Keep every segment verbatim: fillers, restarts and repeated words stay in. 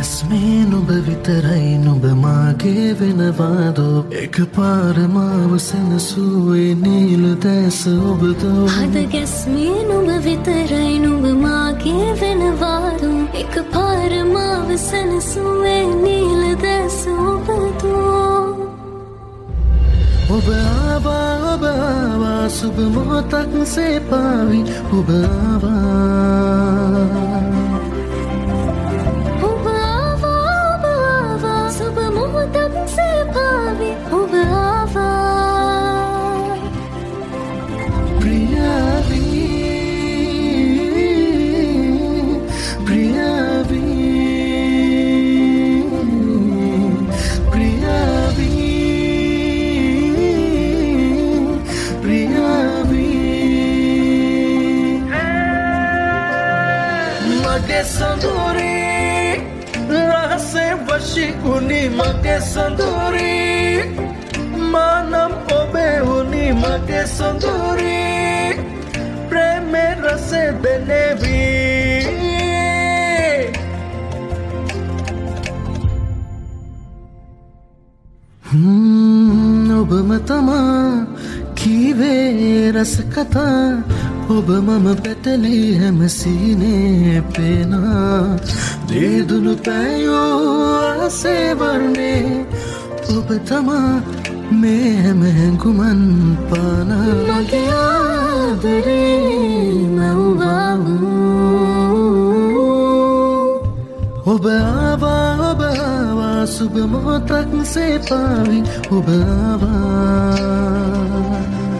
ගැස්මේ නුඹ විතරයි නුඹ මාගේ වෙනවාදෝ එකපාර මාව සැනසුවේ නිල දැස ඔබදෝ හද ගැස්මේ නුඹ විතරයි නුඹ මාගේ වෙනවාදෝ එකපාර මාව සැනසුවේ නිල දැස ඔබදෝ ඔබ ආවා ඔබ ආවා සුබ මොහොතක් සේ පාවි ඔබ ආවා Sanduri rahase washi uni mage sanduri manam obe uni mage sanduri preme rase benevi hmm obama tama kive ras katha ඔබ මම පැටලි හැම සීනේ පේනා දේදුණු පැයෝ ආසේ වර්ණේ ඔබ තමා මේ හැම හැඟුමන් පානා මගේ ආදරේ මව්වා ඔබ ආවා ඔබ ආවා සුබ මොහොතක් සේ පාවි ඔබ ආවා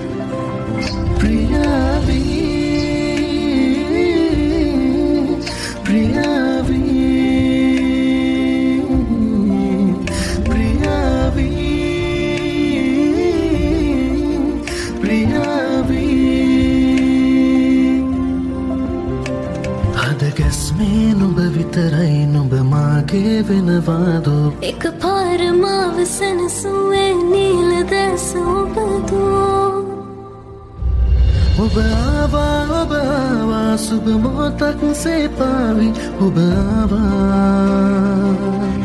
ගැස්මේ නුඹ විතරයි නුඹ මාගේ වෙනවාදෝ එකපාර මාව සැනසුවේ නිල දැස ඔබදෝ ඔබ ආවා ඔබ ආවා සුබ මොහොතක් සේ පාවි ඔබ ආවා